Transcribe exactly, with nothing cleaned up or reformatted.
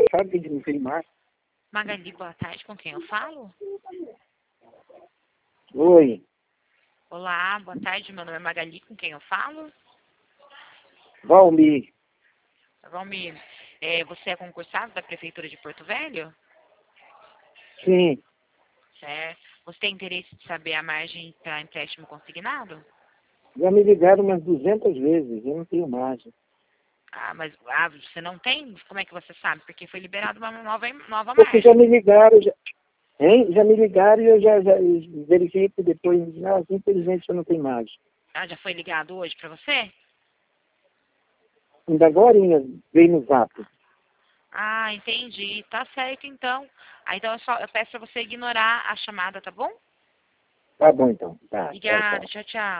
sabe que não tem mais. Magali, boa tarde, com quem eu falo? Oi, Olá, boa tarde, meu nome é Magali, com quem eu falo? Valmir. Valmir, é, você é concursado da Prefeitura de Porto Velho? Sim, Certo. Você tem interesse de saber a margem para empréstimo consignado? já me ligaram umas duzentas vezes, eu não tenho margem. Ah, mas ah, você não tem? Como é que você sabe? Porque foi liberada uma nova, nova Porque já margem. me ligaram, já, hein? Já me ligaram e eu já, já verifico depois, ah, infelizmente eu não tenho margem. Ah, já foi ligado hoje para você? Ainda agora veio no zap. Ah, entendi. Tá certo, então. Ah, então eu, só, eu peço para você ignorar a chamada, tá bom? Tá bom então, tá, tchau, Obrigada, tchau. tchau, tchau.